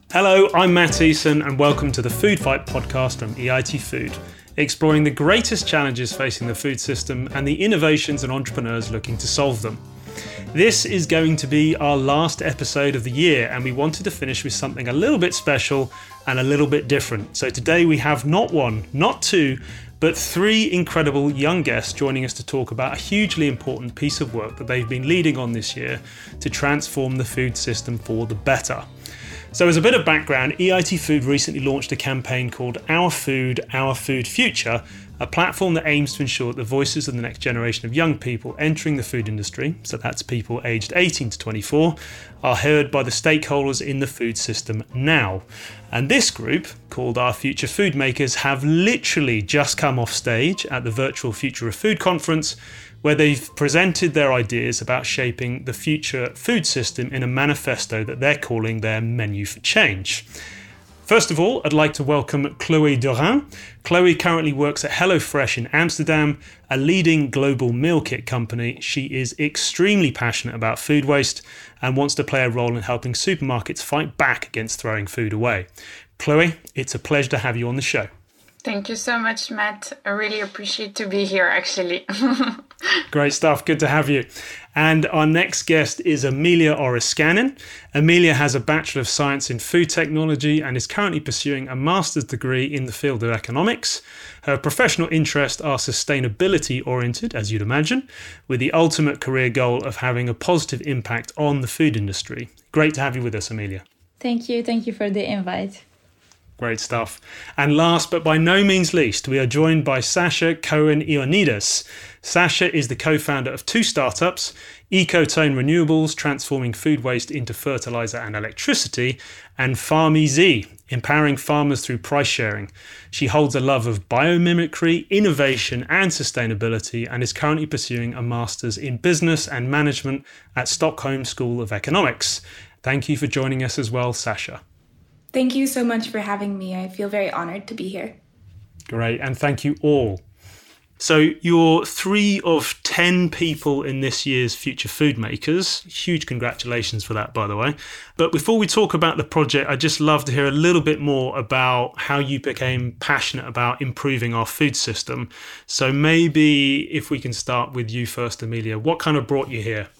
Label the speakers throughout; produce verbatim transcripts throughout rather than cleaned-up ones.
Speaker 1: Hello, I'm Matt Eason and welcome to the Food Fight podcast from E I T Food, exploring the greatest challenges facing the food system and the innovations and entrepreneurs looking to solve them. This is going to be our last episode of the year and we wanted to finish with something a little bit special and a little bit different. So today we have not one, not two, but three incredible young guests joining us to talk about a hugely important piece of work that they've been leading on this year to transform the food system for the better. So as a bit of background, E I T Food recently launched a campaign called Our Food, Our Food Future, a platform that aims to ensure that the voices of the next generation of young people entering the food industry, so that's people aged eighteen to twenty-four, are heard by the stakeholders in the food system now. And this group, called Our Future Food Makers, have literally just come off stage at the virtual Future of Food conference, where they've presented their ideas about shaping the future food system in a manifesto that they're calling their Menu for Change. First of all, I'd like to welcome Chloe Dorin. Chloe currently works at HelloFresh in Amsterdam, a leading global meal kit company. She is extremely passionate about food waste and wants to play a role in helping supermarkets fight back against throwing food away. Chloe, it's a pleasure to have you on the show.
Speaker 2: Thank you so much, Matt. I really appreciate to be here, actually.
Speaker 1: Great stuff. Good to have you. And our next guest is Amelia Oriscanin. Amelia has a Bachelor of Science in Food Technology and is currently pursuing a master's degree in the field of economics. Her professional interests are sustainability oriented, as you'd imagine, with the ultimate career goal of having a positive impact on the food industry. Great to have you with us, Amelia.
Speaker 3: Thank you. Thank you for the invite.
Speaker 1: Great stuff. And last but by no means least, we are joined by Sasha Cohen-Ioannidis. Sasha is the co-founder of two startups, Ecotone Renewables, transforming food waste into fertilizer and electricity, and FarmEZ, empowering farmers through price sharing. She holds a love of biomimicry, innovation and sustainability and is currently pursuing a master's in business and management at Stockholm School of Economics. Thank you for joining us as well, Sasha.
Speaker 4: Thank you so much for having me. I feel very honored to be here.
Speaker 1: Great, and thank you all. So you're three of ten people in this year's Future Food Makers. Huge congratulations for that, by the way. But before we talk about the project, I'd just love to hear a little bit more about how you became passionate about improving our food system. So maybe if we can start with you first, Amelia, what kind of brought you here?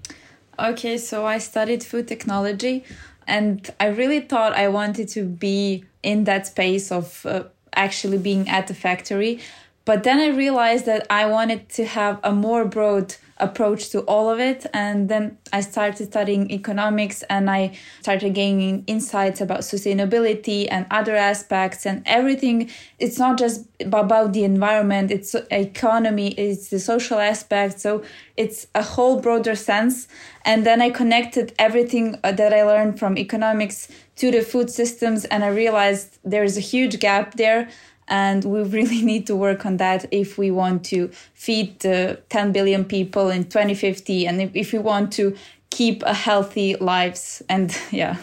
Speaker 3: Okay, so I studied food technology. And I really thought I wanted to be in that space of uh, actually being at the factory. But then I realized that I wanted to have a more broad approach to all of it. And then I started studying economics and I started gaining insights about sustainability and other aspects and everything. It's not just about the environment, it's economy, it's the social aspect. So it's a whole broader sense. And then I connected everything that I learned from economics to the food systems. And I realized there is a huge gap there. And we really need to work on that if we want to feed the ten billion people in twenty fifty and if, if we want to keep a healthy lives. And yeah,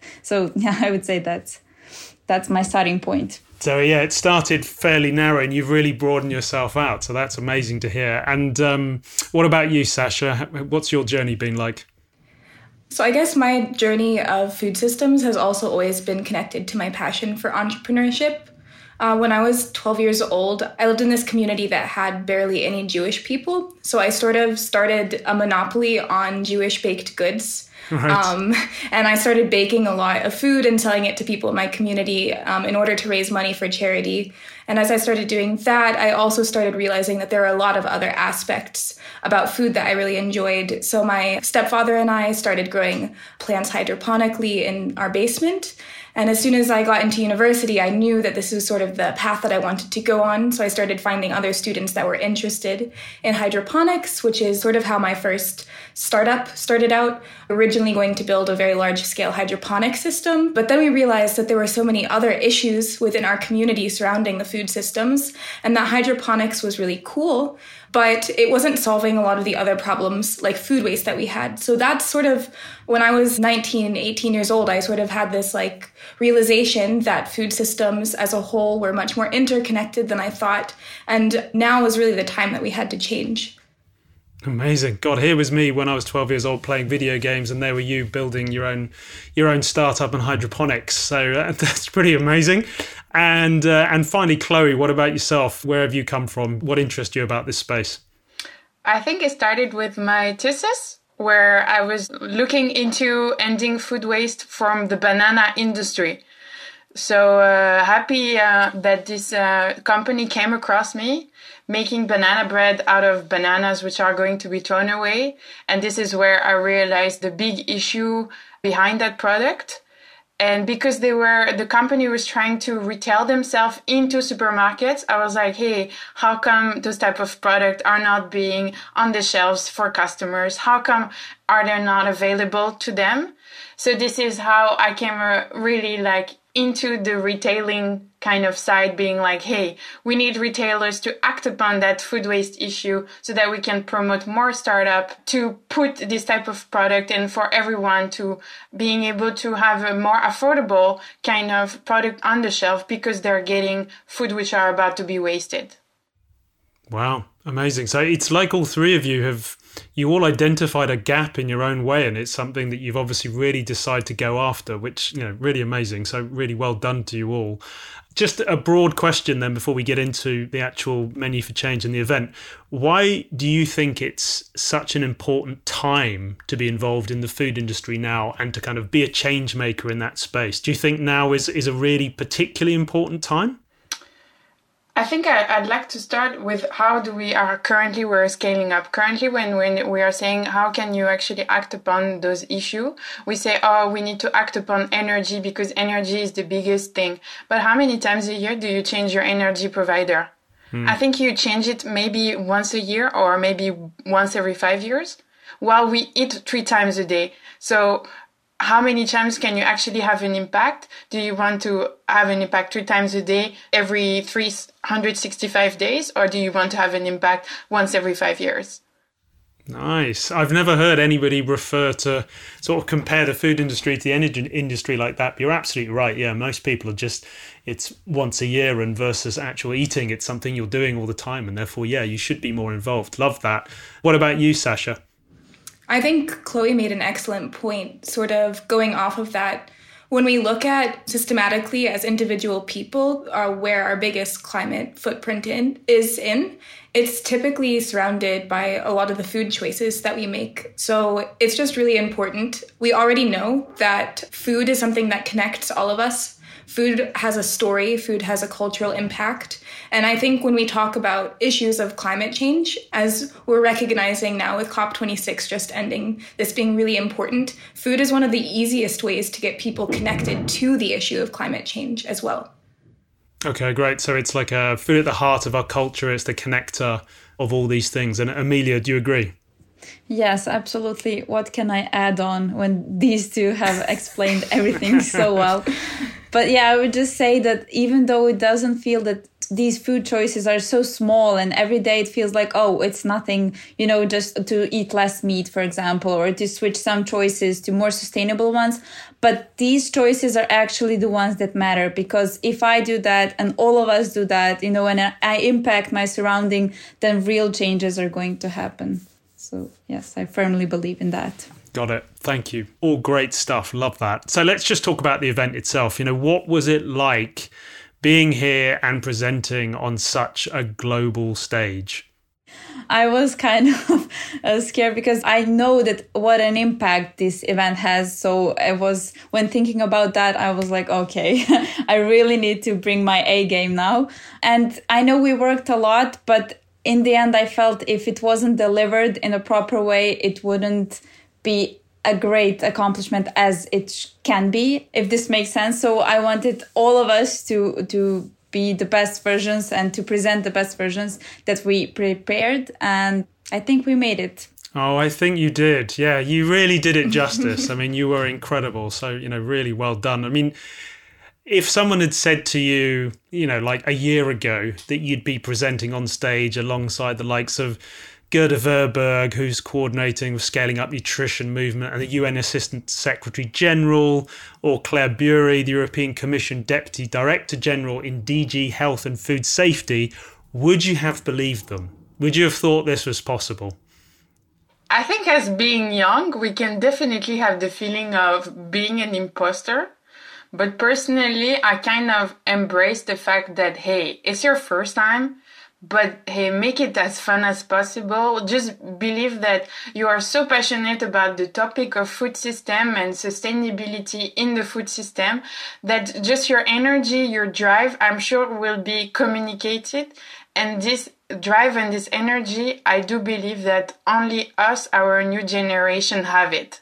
Speaker 3: so yeah, I would say that's, that's my starting point.
Speaker 1: So yeah, it started fairly narrow and you've really broadened yourself out. So that's amazing to hear. And um, what about you, Sasha? What's your journey been like?
Speaker 4: So I guess my journey of food systems has also always been connected to my passion for entrepreneurship. Uh, when I was twelve years old, I lived in this community that had barely any Jewish people. So I sort of started a monopoly on Jewish baked goods. Right. Um, and I started baking a lot of food and selling it to people in my community um, in order to raise money for charity. And as I started doing that, I also started realizing that there are a lot of other aspects about food that I really enjoyed. So my stepfather and I started growing plants hydroponically in our basement. And as soon as I got into university, I knew that this was sort of the path that I wanted to go on. So I started finding other students that were interested in hydroponics, which is sort of how my first startup started out, originally going to build a very large-scale hydroponic system. But then we realized that there were so many other issues within our community surrounding the food systems, and that hydroponics was really cool, but it wasn't solving a lot of the other problems like food waste that we had. So that's sort of, when I was nineteen, eighteen years old, I sort of had this like realization that food systems as a whole were much more interconnected than I thought. And now was really the time that we had to change.
Speaker 1: Amazing. God, here was me when I was twelve years old playing video games, and there were you building your own your own startup and hydroponics. So uh, that's pretty amazing. And uh, and finally, Chloe, what about yourself? Where have you come from? What interests you about this space?
Speaker 2: I think it started with my thesis, where I was looking into ending food waste from the banana industry. So uh, happy uh, that this uh, company came across me, making banana bread out of bananas which are going to be thrown away. And this is where I realized the big issue behind that product. And because they were, the company was trying to retail themselves into supermarkets, I was like, hey, how come those type of products are not being on the shelves for customers? How come are they not available to them? So this is how I came uh, really like into the retailing kind of side, being like, hey, we need retailers to act upon that food waste issue so that we can promote more startup to put this type of product and for everyone to being able to have a more affordable kind of product on the shelf because they're getting food which are about to be wasted.
Speaker 1: Wow, amazing. So it's like all three of you have, you all identified a gap in your own way, and it's something that you've obviously really decided to go after, which, you know, really amazing. So really well done to you all. Just a broad question then before we get into the actual menu for change in the event. Why do you think it's such an important time to be involved in the food industry now and to kind of be a change maker in that space? Do you think now is, is a really particularly important time?
Speaker 2: I think I, I'd like to start with how do we are currently we're scaling up. Currently, when, when we are saying how can you actually act upon those issues, we say, oh, we need to act upon energy because energy is the biggest thing. But how many times a year do you change your energy provider? Hmm. I think you change it maybe once a year or maybe once every five years while we eat three times a day. So how many times can you actually have an impact? Do you want to have an impact three times a day, every three hundred sixty-five days, or do you want to have an impact once every five years?
Speaker 1: Nice. I've never heard anybody refer to sort of compare the food industry to the energy industry like that. But you're absolutely right. Yeah, most people are just, it's once a year and versus actual eating. It's something you're doing all the time. And therefore, yeah, you should be more involved. Love that. What about you, Sasha?
Speaker 4: I think Chloe made an excellent point, sort of going off of that. When we look at systematically as individual people uh, where our biggest climate footprint in is in, it's typically surrounded by a lot of the food choices that we make. So it's just really important. We already know that food is something that connects all of us. Food has a story, food has a cultural impact. And I think when we talk about issues of climate change, as we're recognizing now with COP twenty-six just ending, this being really important, food is one of the easiest ways to get people connected to the issue of climate change as well.
Speaker 1: Okay, great. So it's like a food at the heart of our culture. It's the connector of all these things. And Amelia, do you agree?
Speaker 3: Yes, absolutely. What can I add on when these two have explained everything so well? But yeah, I would just say that even though it doesn't feel that these food choices are so small and every day it feels like, oh, it's nothing, you know, just to eat less meat, for example, or to switch some choices to more sustainable ones. But these choices are actually the ones that matter, because if I do that and all of us do that, you know, and I impact my surrounding, then real changes are going to happen. So yes, I firmly believe in that.
Speaker 1: Got it. Thank you. All great stuff. Love that. So let's just talk about the event itself. You know, what was it like being here and presenting on such a global stage?
Speaker 3: I was kind of uh, scared because I know that what an impact this event has. So I was, when thinking about that, I was like, okay, I really need to bring my A game now. And I know we worked a lot, but in the end, I felt if it wasn't delivered in a proper way, it wouldn't be a great accomplishment as it can be, if this makes sense. So I wanted all of us to to be the best versions and to present the best versions that we prepared. And I think we made it.
Speaker 1: Oh, I think you did. Yeah, you really did it justice. I mean, you were incredible. So, you know, really well done. I mean, if someone had said to you, you know, like a year ago that you'd be presenting on stage alongside the likes of Gerda Verberg, who's coordinating with Scaling Up Nutrition Movement, and the U N Assistant Secretary General, or Claire Bury, the European Commission Deputy Director General in D G Health and Food Safety, would you have believed them? Would you have thought this was possible?
Speaker 2: I think as being young, we can definitely have the feeling of being an imposter. But personally, I kind of embrace the fact that, hey, it's your first time, but hey, make it as fun as possible. Just believe that you are so passionate about the topic of food system and sustainability in the food system that just your energy, your drive, I'm sure will be communicated. And this drive and this energy, I do believe that only us, our new generation, have it.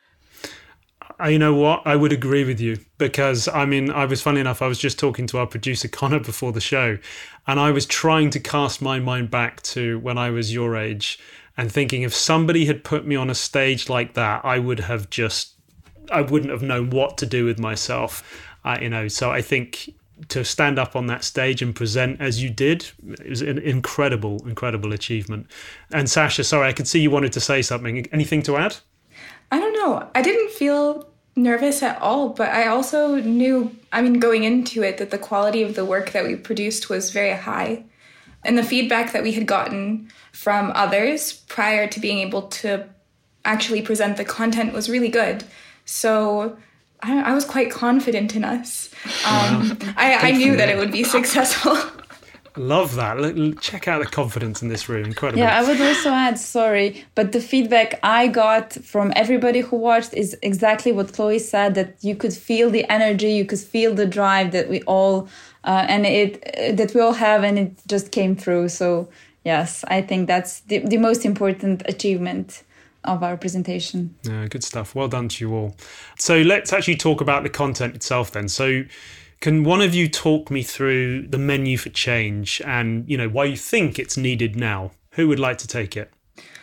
Speaker 1: You know what? I would agree with you because, I mean, I was, funny enough, I was just talking to our producer, Connor, before the show, and I was trying to cast my mind back to when I was your age and thinking if somebody had put me on a stage like that, I would have just, I wouldn't have known what to do with myself, uh, you know. So I think to stand up on that stage and present as you did, it was an incredible, incredible achievement. And Sasha, sorry, I could see you wanted to say something. Anything to add?
Speaker 4: I don't know. I didn't feel nervous at all, but I also knew, I mean, going into it, that the quality of the work that we produced was very high. And the feedback that we had gotten from others prior to being able to actually present the content was really good. So I, I was quite confident in us. Um, wow. I, I knew that it would be successful.
Speaker 1: Love that. Check out the confidence in this room. Incredible.
Speaker 3: Yeah, I would also add, sorry, but the feedback I got from everybody who watched is exactly what Chloe said, that you could feel the energy, you could feel the drive that we all uh, and it uh, that we all have, and it just came through. So yes, I think that's the, the most important achievement of our presentation.
Speaker 1: Yeah, good stuff. Well done to you all. So let's actually talk about the content itself then. So can one of you talk me through the menu for change and, you know, why you think it's needed now? Who would like to take it?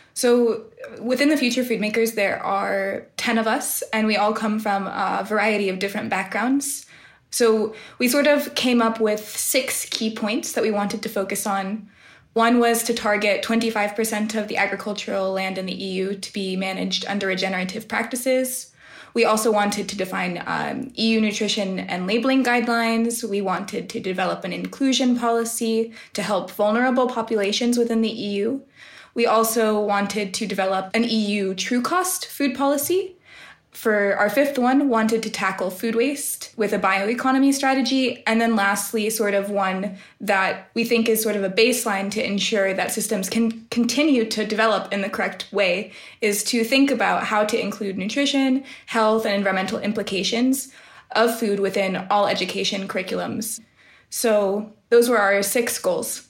Speaker 4: So within the Future Food Makers, there are ten of us, and we all come from a variety of different backgrounds. So we sort of came up with six key points that we wanted to focus on. One was to target twenty-five percent of the agricultural land in the E U to be managed under regenerative practices. We also wanted to define um, E U nutrition and labeling guidelines. We wanted to develop an inclusion policy to help vulnerable populations within the E U. We also wanted to develop an E U true cost food policy. For our fifth one, wanted to tackle food waste with a bioeconomy strategy. And then lastly, sort of one that we think is sort of a baseline to ensure that systems can continue to develop in the correct way, is to think about how to include nutrition, health, and environmental implications of food within all education curriculums. So those were our six goals.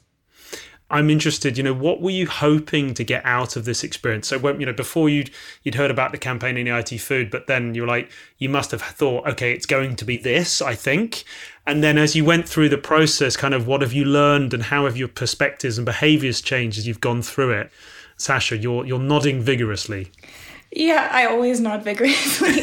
Speaker 1: I'm interested, you know, what were you hoping to get out of this experience? So when, you know, before you'd you'd heard about the campaign in E I T Food, but then you were like, you must have thought, okay, it's going to be this, I think. And then as you went through the process, kind of what have you learned and how have your perspectives and behaviors changed as you've gone through it? Sasha, you're you're nodding vigorously.
Speaker 4: Yeah, I always nod vigorously.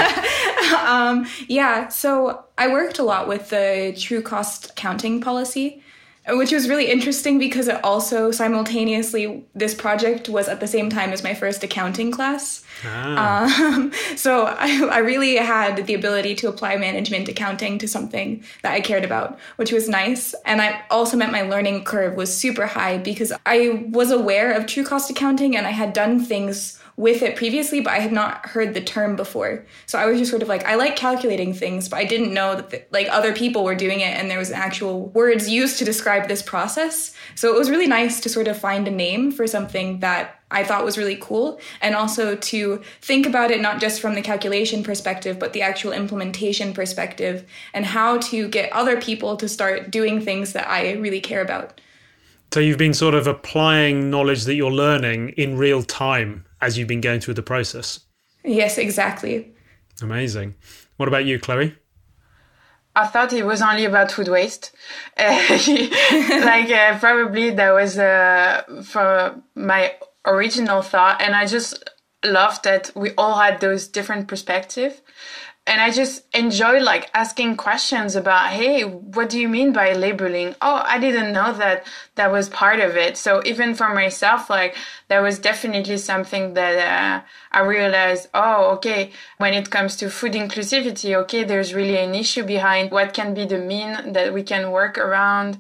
Speaker 4: um, yeah, so I worked a lot with the true cost accounting policy, which was really interesting because it also simultaneously, this project was at the same time as my first accounting class. Ah. Um, so I, I really had the ability to apply management accounting to something that I cared about, which was nice. And I also meant my learning curve was super high because I was aware of true cost accounting and I had done things with it previously, but I had not heard the term before. So I was just sort of like, I like calculating things, but I didn't know that the, like other people were doing it and there was actual words used to describe this process. So it was really nice to sort of find a name for something that I thought was really cool, and also to think about it not just from the calculation perspective, but the actual implementation perspective and how to get other people to start doing things that I really care about.
Speaker 1: So you've been sort of applying knowledge that you're learning in real time as you've been going through the process.
Speaker 4: Yes, exactly.
Speaker 1: Amazing. What about you, Chloe?
Speaker 2: I thought it was only about food waste. Uh, like uh, probably that was uh, for my original thought. And I just loved that we all had those different perspectives. And I just enjoy like asking questions about, hey, what do you mean by labeling? Oh, I didn't know that that was part of it. So even for myself, like that was definitely something that uh, I realized, oh, okay, when it comes to food inclusivity, okay, there's really an issue behind what can be the mean that we can work around.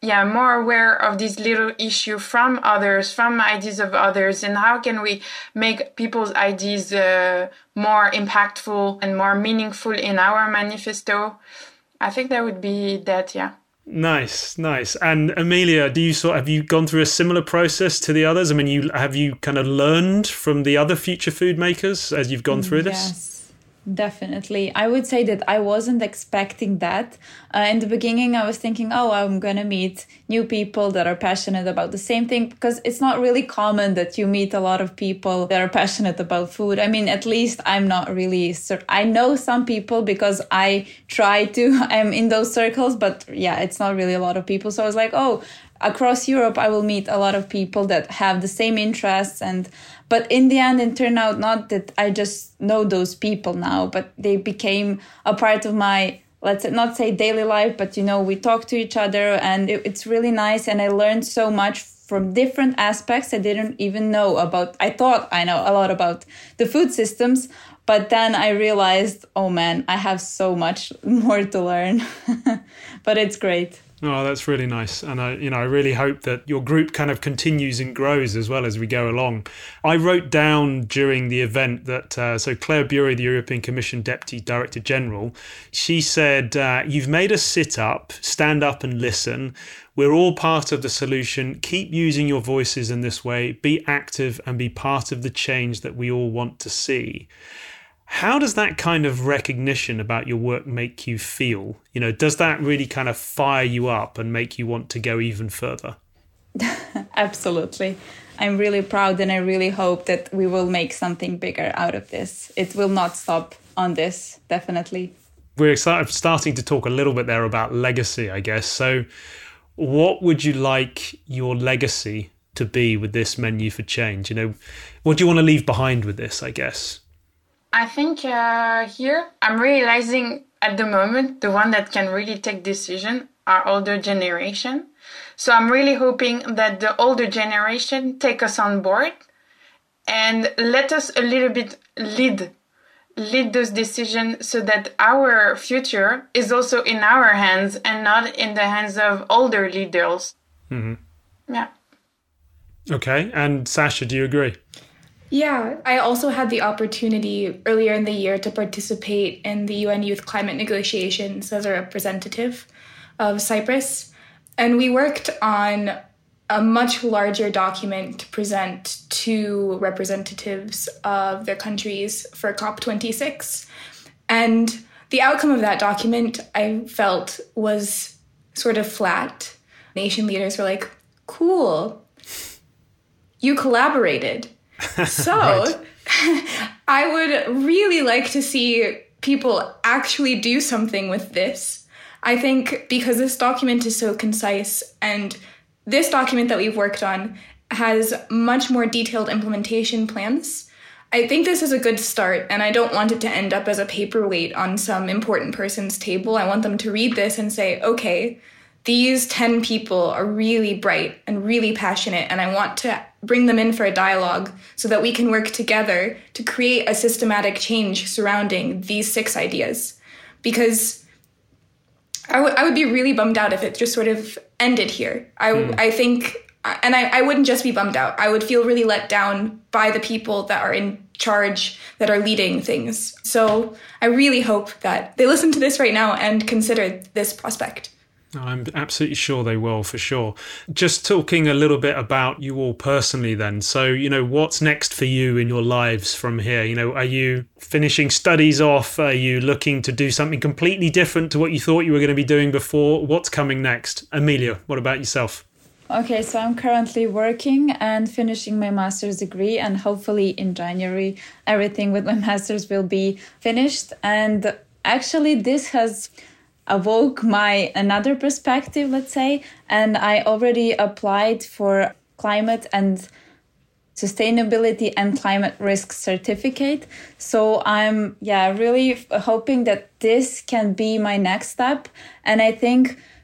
Speaker 2: yeah, more aware of this little issue from others, from ideas of others, and how can we make people's ideas uh, more impactful and more meaningful in our manifesto. I think that would be that, yeah.
Speaker 1: Nice, nice. And Amelia, do you sort have you gone through a similar process to the others? I mean, you have you kind of learned from the other future food makers as you've gone through this?
Speaker 3: Yes. Definitely. I would say that I wasn't expecting that. Uh, in the beginning, I was thinking, oh, I'm going to meet new people that are passionate about the same thing, because it's not really common that you meet a lot of people that are passionate about food. I mean, at least I'm not really, cert- I know some people because I try to, I'm in those circles, but yeah, it's not really a lot of people. So I was like, oh, across Europe, I will meet a lot of people that have the same interests. And but in the end, it turned out not that I just know those people now, but they became a part of my, let's not say daily life, but, you know, we talk to each other and it, it's really nice. And I learned so much from different aspects I didn't even know about. I thought I know a lot about the food systems, but then I realized, oh man, I have so much more to learn. But it's great.
Speaker 1: Oh, that's really nice. And I, you know, I really hope that your group kind of continues and grows as well as we go along. I wrote down during the event that, uh, so Claire Bury, the European Commission Deputy Director General, she said, uh, you've made us sit up, stand up and listen. We're all part of the solution. Keep using your voices in this way. Be active and be part of the change that we all want to see. How does that kind of recognition about your work make you feel? You know, does that really kind of fire you up and make you want to go even further?
Speaker 3: Absolutely. I'm really proud and I really hope that we will make something bigger out of this. It will not stop on this, definitely.
Speaker 1: We're starting to talk a little bit there about legacy, I guess. So what would you like your legacy to be with this Menu for Change? You know, what do you want to leave behind with this, I guess?
Speaker 2: I think uh, here I'm realizing at the moment the one that can really take decision are older generation. So I'm really hoping that the older generation take us on board and let us a little bit lead lead those decisions so that our future is also in our hands and not in the hands of older leaders. Mm-hmm. Yeah.
Speaker 1: Okay. And Sasha, do you agree?
Speaker 4: Yeah, I also had the opportunity earlier in the year to participate in the U N Youth Climate Negotiations as a representative of Cyprus. And we worked on a much larger document to present to representatives of their countries for COP twenty-six. And the outcome of that document, I felt, was sort of flat. Nation leaders were like, cool, you collaborated. So right. I would really like to see people actually do something with this. I think because this document is so concise and this document that we've worked on has much more detailed implementation plans, I think this is a good start, and I don't want it to end up as a paperweight on some important person's table. I want them to read this and say, okay, these ten people are really bright and really passionate, and I want to bring them in for a dialogue so that we can work together to create a systematic change surrounding these six ideas. Because I, w- I would be really bummed out if it just sort of ended here. I, mm. I think, and I, I wouldn't just be bummed out. I would feel really let down by the people that are in charge, that are leading things. So I really hope that they listen to this right now and consider this prospect.
Speaker 1: I'm absolutely sure they will, for sure. Just talking a little bit about you all personally then. So, you know, what's next for you in your lives from here? You know, are you finishing studies off? Are you looking to do something completely different to what you thought you were going to be doing before? What's coming next? Amelia, what about yourself?
Speaker 3: Okay, so I'm currently working and finishing my master's degree, and hopefully in January, everything with my master's will be finished. And actually, this has awoke my another perspective, let's say, and I already applied for climate and sustainability and climate risk certificate. So I'm yeah really hoping that this can be my next step. And I think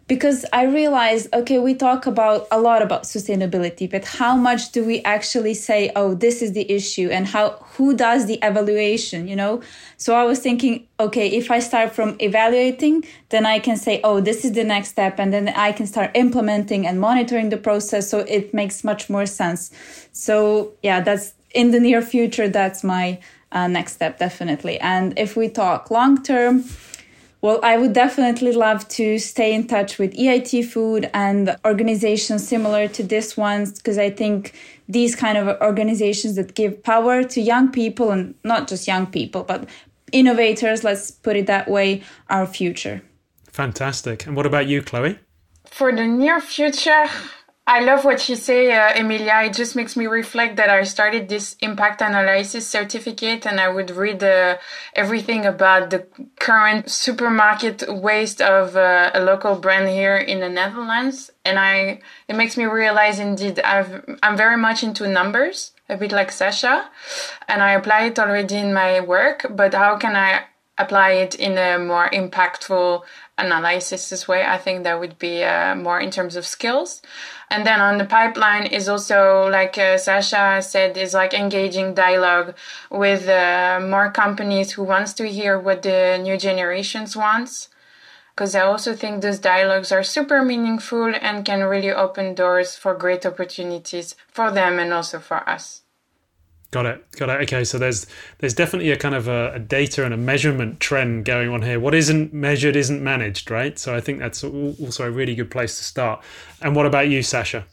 Speaker 3: because I realized, okay, we talk about a lot about sustainability, but how much do we actually say, oh, this is the issue, and how who does the evaluation, you know? So I was thinking, okay, if I start from evaluating, then I can say, oh, this is the next step, and then I can start implementing and monitoring the process, so it makes much more sense. So yeah, that's in the near future, that's my uh, next step, definitely. And if we talk long term, well, I would definitely love to stay in touch with E I T Food and organizations similar to this one, because I think these kind of organizations that give power to young people, and not just young people, but innovators, let's put it that way, our future.
Speaker 1: Fantastic. And what about you, Chloe?
Speaker 2: For the near future, I love what you say, uh, Emilia. It just makes me reflect that I started this impact analysis certificate, and I would read uh, everything about the current supermarket waste of uh, a local brand here in the Netherlands. And I, it makes me realize, indeed, I've, I'm very much into numbers, a bit like Sasha, and I apply it already in my work. But how can I apply it in a more impactful analysis this way? I think that would be uh, more in terms of skills. And then on the pipeline is also, like uh, Sasha said, is like engaging dialogue with uh, more companies who wants to hear what the new generations wants. Because I also think those dialogues are super meaningful and can really open doors for great opportunities for them and also for us.
Speaker 1: Got it. Got it. Okay, so there's there's definitely a kind of a, a data and a measurement trend going on here. What isn't measured isn't managed, right? So I think that's also a really good place to start. And what about you, Sasha?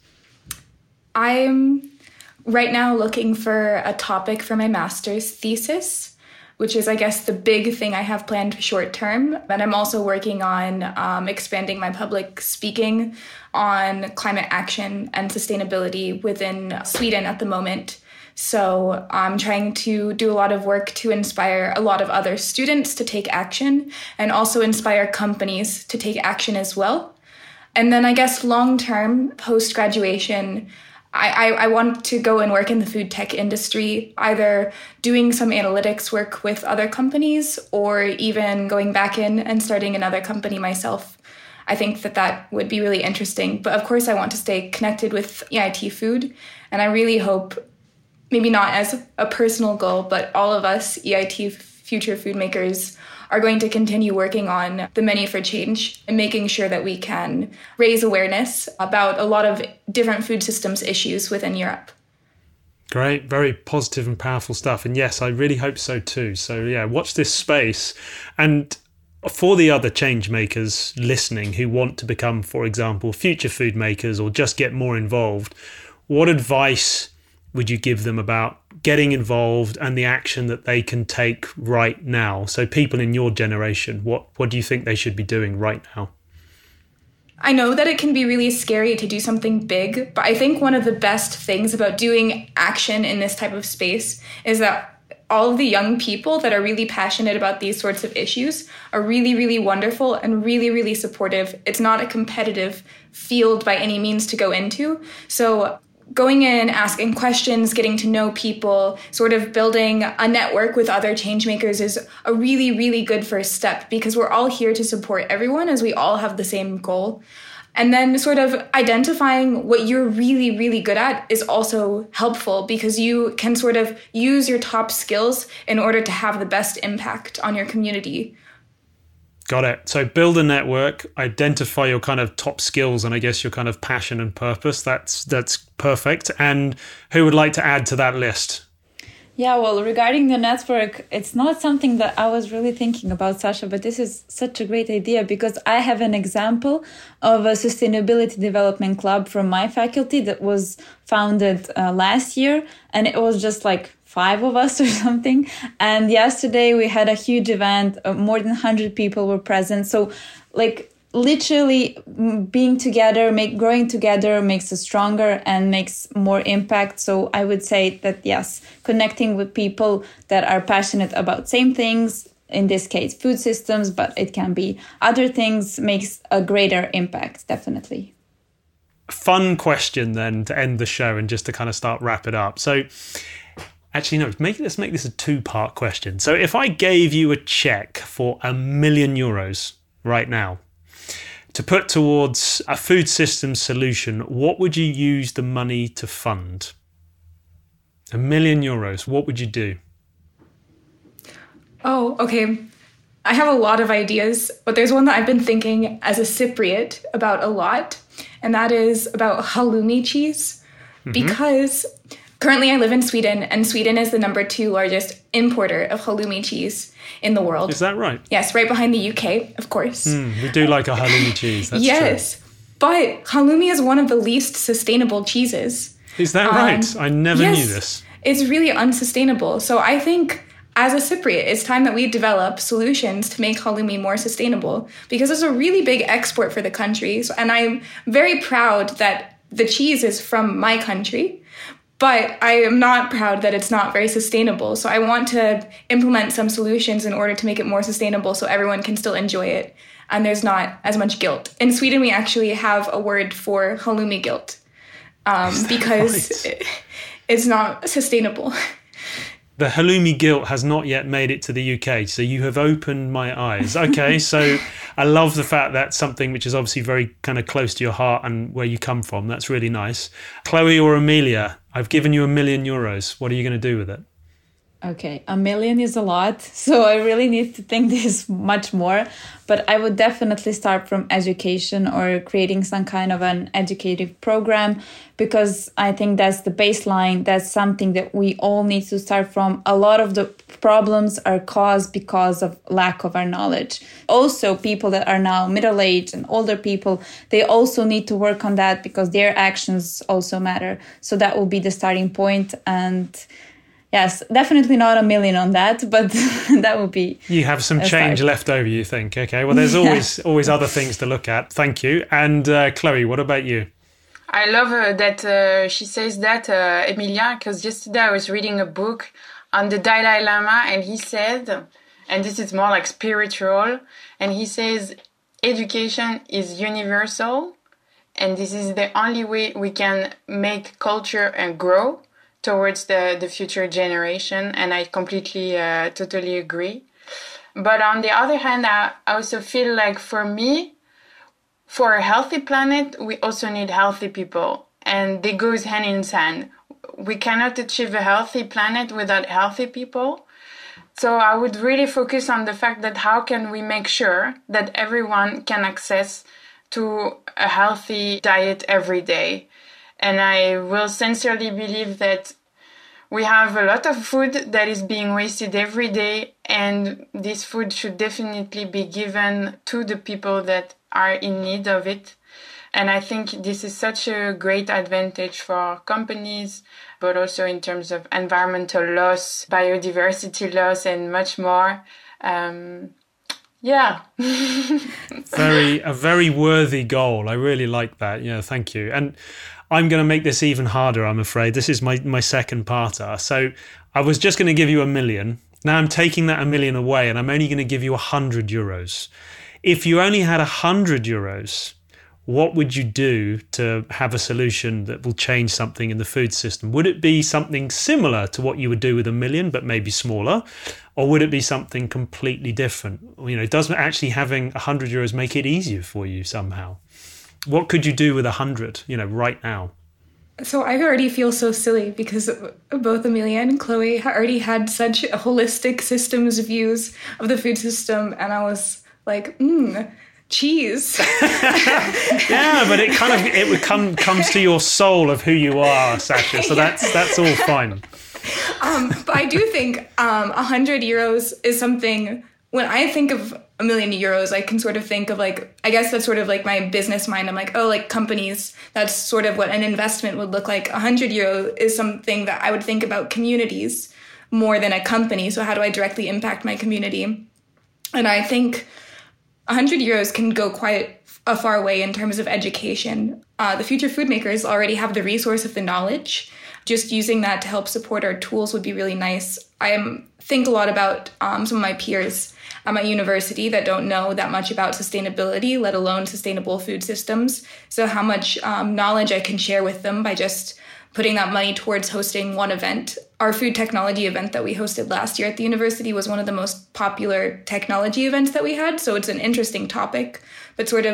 Speaker 4: I'm right now looking for a topic for my master's thesis, which is, I guess, the big thing I have planned for short term. And I'm also working on um, expanding my public speaking on climate action and sustainability within Sweden at the moment. So I'm trying to do a lot of work to inspire a lot of other students to take action and also inspire companies to take action as well. And then I guess long-term, post-graduation, I, I, I want to go and work in the food tech industry, either doing some analytics work with other companies or even going back in and starting another company myself. I think that that would be really interesting. But of course, I want to stay connected with E I T Food. And I really hope, maybe not as a personal goal, but all of us E I T future food makers are going to continue working on the menu for change and making sure that we can raise awareness about a lot of different food systems issues within Europe.
Speaker 1: Great, very positive and powerful stuff. And yes, I really hope so too. So yeah, watch this space. And for the other change makers listening who want to become, for example, future food makers or just get more involved, what advice would you give them about getting involved and the action that they can take right now? So people in your generation, what, what do you think they should be doing right now?
Speaker 4: I know that it can be really scary to do something big, but I think one of the best things about doing action in this type of space is that all of the young people that are really passionate about these sorts of issues are really, really wonderful and really, really supportive. It's not a competitive field by any means to go into. So going in, asking questions, getting to know people, sort of building a network with other change makers is a really, really good first step, because we're all here to support everyone as we all have the same goal. And then sort of identifying what you're really, really good at is also helpful, because you can sort of use your top skills in order to have the best impact on your community.
Speaker 1: Got it. So build a network, identify your kind of top skills and I guess your kind of passion and purpose. That's that's perfect. And who would like to add to that list?
Speaker 3: Yeah, well, regarding the network, it's not something that I was really thinking about, Sasha, but this is such a great idea, because I have an example of a sustainability development club from my faculty that was founded uh, last year, and it was just like five of us or something. And yesterday we had a huge event, uh, more than one hundred people were present. So like literally being together, make growing together makes us stronger and makes more impact. So I would say that, yes, connecting with people that are passionate about same things, in this case, food systems, but it can be other things, makes a greater impact, definitely.
Speaker 1: Fun question then to end the show and just to kind of start wrap it up. So actually, no, make, let's make this a two-part question. So if I gave you a check for a million euros right now, to put towards a food system solution, what would you use the money to fund? A million euros, what would you do?
Speaker 4: Oh, okay. I have a lot of ideas, but there's one that I've been thinking as a Cypriot about a lot, and that is about halloumi cheese. Mm-hmm. Because currently I live in Sweden, and Sweden is the number two largest importer of halloumi cheese in the world.
Speaker 1: Is that right?
Speaker 4: Yes, right behind the U K, of course.
Speaker 1: Mm, we do like a halloumi cheese, that's
Speaker 4: yes,
Speaker 1: true.
Speaker 4: But halloumi is one of the least sustainable cheeses.
Speaker 1: Is that um, right? I never
Speaker 4: yes,
Speaker 1: knew this.
Speaker 4: It's really unsustainable. So I think as a Cypriot, it's time that we develop solutions to make halloumi more sustainable, because it's a really big export for the country. So, and I'm very proud that the cheese is from my country, but I am not proud that it's not very sustainable. So I want to implement some solutions in order to make it more sustainable so everyone can still enjoy it and there's not as much guilt. In Sweden, we actually have a word for halloumi guilt um, because
Speaker 1: right?
Speaker 4: it, it's not sustainable.
Speaker 1: The halloumi guilt has not yet made it to the U K, so you have opened my eyes. Okay, so I love the fact that's something which is obviously very kind of close to your heart and where you come from. That's really nice. Chloe or Amelia, I've given you a million euros. What are you going to do with it?
Speaker 3: Okay, a million is a lot, so I really need to think this much more. But I would definitely start from education or creating some kind of an educative program, because I think that's the baseline. That's something that we all need to start from. A lot of the problems are caused because of lack of our knowledge. Also, people that are now middle-aged and older people, they also need to work on that because their actions also matter. So that will be the starting point. And yes, definitely not a million on that, but that would be...
Speaker 1: You have some change left over, you think. Okay, well, there's always yeah. always other things to look at. Thank you. And uh, Chloe, what about you?
Speaker 2: I love uh, that uh, she says that, uh, Emilia, because yesterday I was reading a book on the Dalai Lama, and he said, and this is more like spiritual, and he says, education is universal, and this is the only way we can make culture and grow towards the, the future generation, and I completely, uh, totally agree. But on the other hand, I also feel like for me, for a healthy planet, we also need healthy people, and they goes hand in hand. We cannot achieve a healthy planet without healthy people. So I would really focus on the fact that how can we make sure that everyone can access to a healthy diet every day. And I will sincerely believe that we have a lot of food that is being wasted every day, and this food should definitely be given to the people that are in need of it. And I think this is such a great advantage for companies, but also in terms of environmental loss, biodiversity loss, and much more. Um, yeah.
Speaker 1: very a very worthy goal. I really like that. Yeah, thank you. And I'm going to make this even harder, I'm afraid. This is my, my second parter. So I was just going to give you a million. Now I'm taking that a million away, and I'm only going to give you a hundred euros. If you only had a hundred euros, what would you do to have a solution that will change something in the food system? Would it be something similar to what you would do with a million, but maybe smaller? Or would it be something completely different? You know, doesn't actually having a hundred euros make it easier for you somehow? What could you do with a hundred, you know, right now?
Speaker 4: So I already feel so silly because both Amelia and Chloe already had such holistic systems views of the food system. And I was like, mmm, cheese.
Speaker 1: Yeah, but it kind of, it would come, comes to your soul of who you are, Sasha. So
Speaker 4: yeah.
Speaker 1: that's, that's all fine.
Speaker 4: Um, but I do think um, a hundred euros is something. When I think of a million euros, I can sort of think of like, I guess that's sort of like my business mind. I'm like, oh, like companies, that's sort of what an investment would look like. A hundred euro is something that I would think about communities more than a company. So how do I directly impact my community? And I think a hundred euros can go quite a far way in terms of education. Uh, the future food makers already have the resource of the knowledge. Just using that to help support our tools would be really nice. I am, think a lot about um, some of my peers at my university that don't know that much about sustainability, let alone sustainable food systems. So how much um, knowledge I can share with them by just putting that money towards hosting one event. Our food technology event that we hosted last year at the university was one of the most popular technology events that we had. So it's an interesting topic, but sort of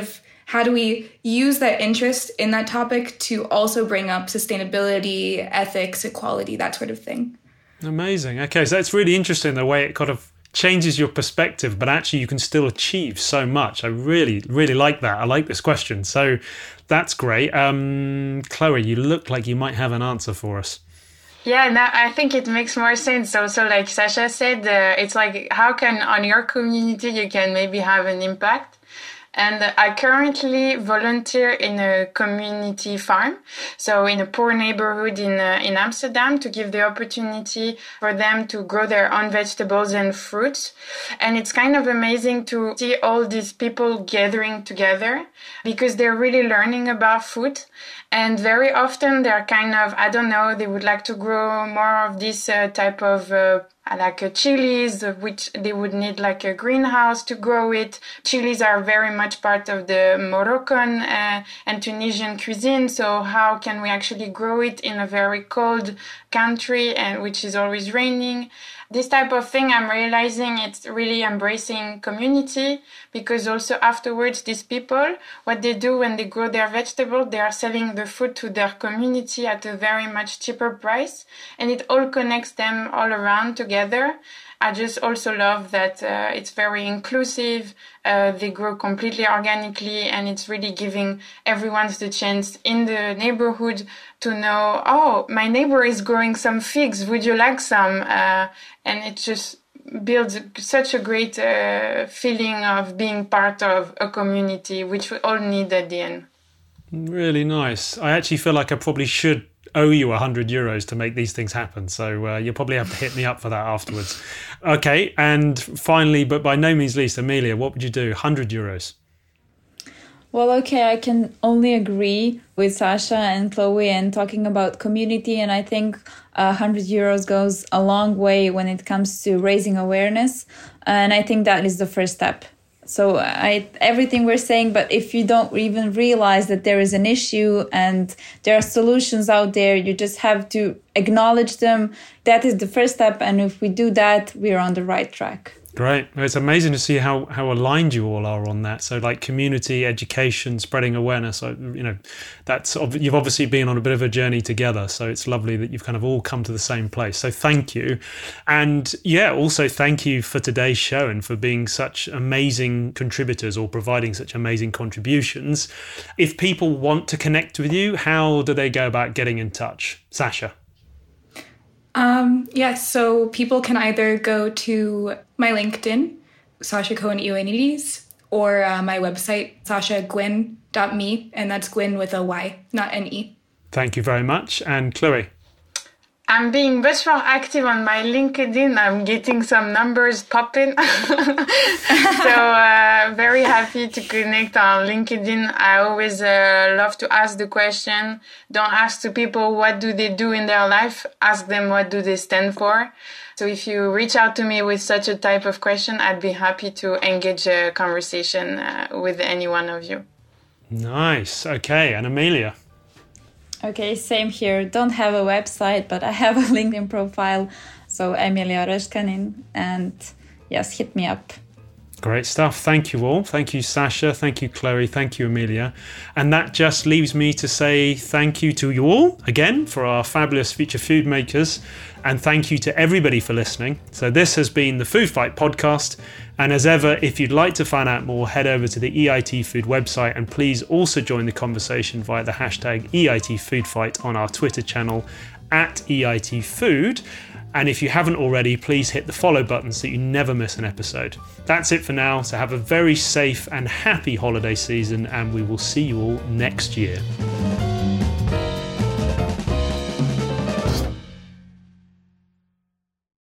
Speaker 4: how do we use that interest in that topic to also bring up sustainability, ethics, equality, that sort of thing.
Speaker 1: Amazing. Okay, so it's really interesting the way it kind of changes your perspective, but actually you can still achieve so much. I really, really like that. I like this question. So that's great. Um, Chloe, you look like you might have an answer for us.
Speaker 2: Yeah, now I think it makes more sense. Also, like Sasha said, uh, it's like how can on your community you can maybe have an impact. And I currently volunteer in a community farm, so in a poor neighborhood in uh, in Amsterdam, to give the opportunity for them to grow their own vegetables and fruits. And it's kind of amazing to see all these people gathering together because they're really learning about food. And very often they're kind of, I don't know, they would like to grow more of this uh, type of uh, like uh, chilies, which they would need like a greenhouse to grow it. Chilies are very much part of the Moroccan uh, and Tunisian cuisine. So how can we actually grow it in a very cold country and which is always raining? This type of thing, I'm realizing it's really embracing community because also afterwards, these people, what they do when they grow their vegetables, they are selling the food to their community at a very much cheaper price. And it all connects them all around together. I just also love that uh, it's very inclusive. Uh, they grow completely organically, and it's really giving everyone the chance in the neighborhood to know, oh, my neighbor is growing some figs. Would you like some? Uh, and it just builds such a great uh, feeling of being part of a community, which we all need at the end.
Speaker 1: Really nice. I actually feel like I probably should owe you one hundred euros to make these things happen. So uh, you'll probably have to hit me up for that afterwards. Okay, and finally, but by no means least, Amelia, what would you do? one hundred euros.
Speaker 3: Well, okay, I can only agree with Sasha and Chloe and talking about community. And I think uh, one hundred euros goes a long way when it comes to raising awareness. And I think that is the first step. So I everything we're saying, but if you don't even realize that there is an issue and there are solutions out there, you just have to acknowledge them. That is the first step. And if we do that, we're on the right track.
Speaker 1: Great. It's amazing to see how, how aligned you all are on that. So like community, education, spreading awareness, you know, that's, you've obviously been on a bit of a journey together. So it's lovely that you've kind of all come to the same place. So thank you. And yeah, also thank you for today's show and for being such amazing contributors or providing such amazing contributions. If people want to connect with you, how do they go about getting in touch? Sasha?
Speaker 4: Um, yes, so people can either go to my LinkedIn, Sasha Cohen Ioannidis, or uh, my website, sasha gwyn dot me, and that's Gwyn with a Y, not an E.
Speaker 1: Thank you very much. And Chloe?
Speaker 2: I'm being much more active on my LinkedIn. I'm getting some numbers popping. So uh, very happy to connect on LinkedIn. I always uh, love to ask the question. Don't ask to people what do they do in their life. Ask them what do they stand for. So if you reach out to me with such a type of question, I'd be happy to engage a conversation uh, with any one of you.
Speaker 1: Nice. Okay. And Amelia?
Speaker 3: Okay, same here. Don't have a website, but I have a LinkedIn profile. So Emilia Röskanin, and yes, hit me up.
Speaker 1: Great stuff. Thank you all. Thank you, Sasha. Thank you, Chloe. Thank you, Amelia. And that just leaves me to say thank you to you all again for our fabulous Future Food Makers. And thank you to everybody for listening. So this has been the Food Fight podcast. And as ever, if you'd like to find out more, head over to the E I T Food website, and please also join the conversation via the hashtag E I T Food Fight on our Twitter channel at E I T Food. And if you haven't already, please hit the follow button so you never miss an episode. That's it for now. So have a very safe and happy holiday season, and we will see you all next year.